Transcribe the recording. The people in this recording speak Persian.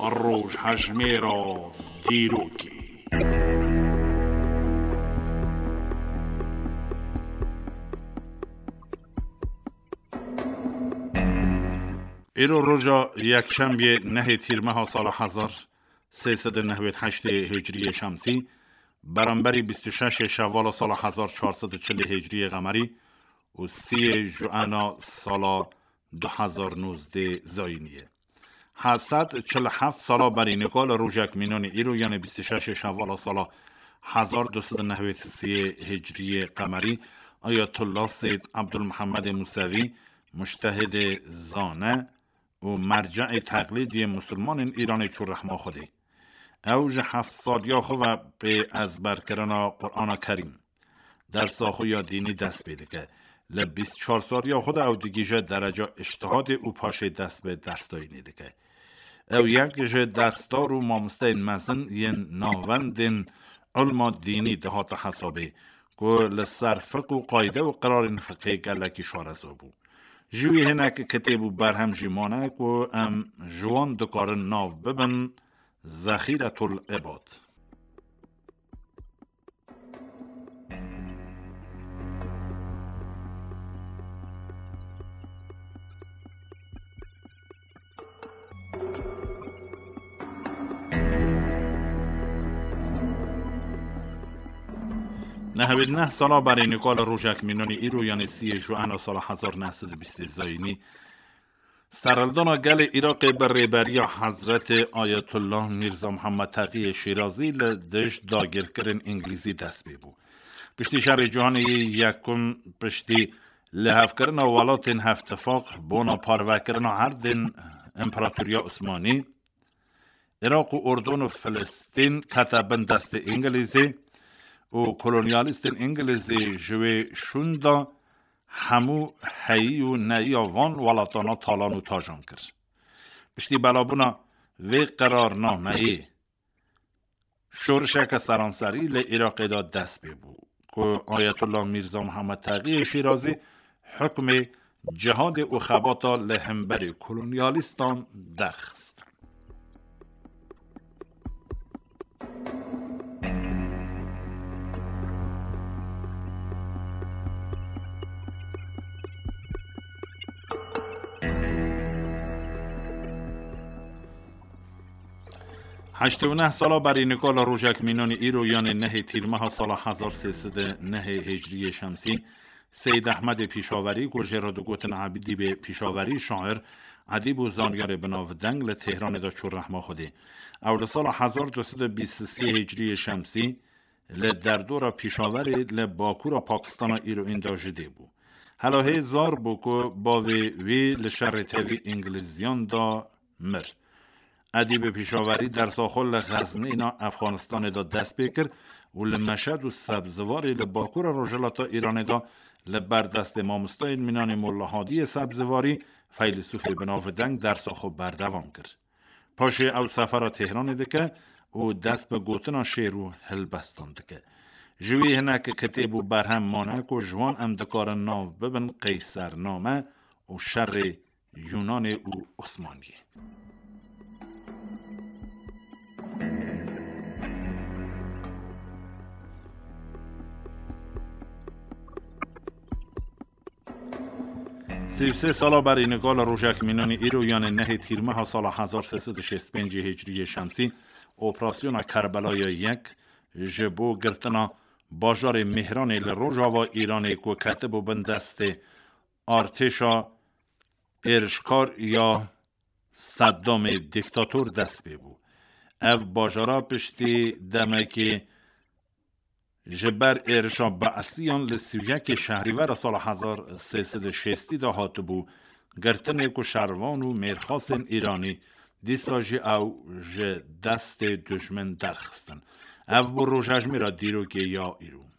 روش حجمه را دیروکی. ایرو روژا یک شنبه 9 تیر ماه سال 1398 هجری شمسی برانبری 26 شوال سال 1440 هجری قمری و 3 ژوئن سال 2019 زاینیه. 747 سال بری نکال روژک مینان ایرو یعنی 26 شوال سال 1293 هجری قمری آیت الله سید عبدالمحمد موسوی مجتهد زانه و مرجع تقلیدی مسلمان ایران چون رحمه خوده اوج 7 سالیا خو و به ازبر کردن قرآن کریم در ساخو یا دینی دست بیده که ل 24 سالیا خود او دیگیجه درجه اجتهاد او پاشه دست به درس داینیده که او یکیجه درستار و مامسته مزن ین ناوندن علم دینی دهات حسابه که لسر فقه و قایده و قرار فقه گلکی شارزو بود جوی هنک کتیبو برهم جیمانه که ام جوان دکارن ناو ببن ذخیرة العباد. نهوید 9 سالا برای نکال روژک مینانی ایرو یعنی 3 ژوئن سال 1920 زاینی سرالدان گل عراق بر ریبری حضرت آیت الله میرزا محمد تقی شیرازی لدش داگر کرن انگلیزی دست بیبو. پشتی شهر جهان یکم پشتی لحف کرن ولات هفتفاق بونا پارو کرن هر دین امپراتوریا عثمانی عراق و اردن و فلسطین کتبن دست انگلیزی و کلونیالیست انگلیزی جوی شوندا همو هایی و نئی آوان ولاتانا تالان و تاجان کرد. پشتی بلابونا وی قرارنامه شورشک سرانسری لعراق دا دست بیبو که آیت الله میرزا محمد تقی شیرازی حکم جهاد و خباتا لهمبر کلونیالیستان درخست. هشت و 9 سالا برای نکال روژک مینان ایرو یعنی 9 تیر ماه سال 1309 هجری شمسی سید احمد پیشاوری گرجه را دو گوتن عبیدی به پیشاوری شاعر ادیب و زانیار بناو دنگ لتهران دا چون رحمه خوده اول سال 1223 هجری شمسی لدر دورا پیشاوری لباکو را پاکستان ایرو این دا جده بو حلاهی زار بو که با وی لشر تاوی انگلیزیان دا مر ادیب پیشاوری در ساخل غزنی اینا افغانستان دا دست بکر و لمشهد و سبزواری لباکور روژلاتا ایران دا لبردست مامستاین مینان ملاحادی سبزواری فیلسوف بناو دنگ در ساخو بردوام کرد. پاشه او سفر تهران دکه و دست به گوتنا شیر و هلبستان دکه. جوی هنک کتیب و برهم مانک و جوان امدکار ناو ببن قیصر نامه و شر یونان و عثمانیه. سه سالا برای نکال روژک مینانی ایرو یعنی 9 تیر ماه سال 1365 هجری شمسی اپراسیون کربلای 1 جبو گرتنا باجار مهران لروژاوا ایرانی که کتب و بندست ارتشا ارشکار یا صدام دیکتاتور دست بیبو او باجارا پشتی دمکی جبر ارشا بعثیان لسیویک شهریور سال 1360 دا هات بو گرتن کو شروان و میرخاصن ایرانی دیساجی او ج دست دشمن درخستن او بو روژجمی را دیرو که یا ایرو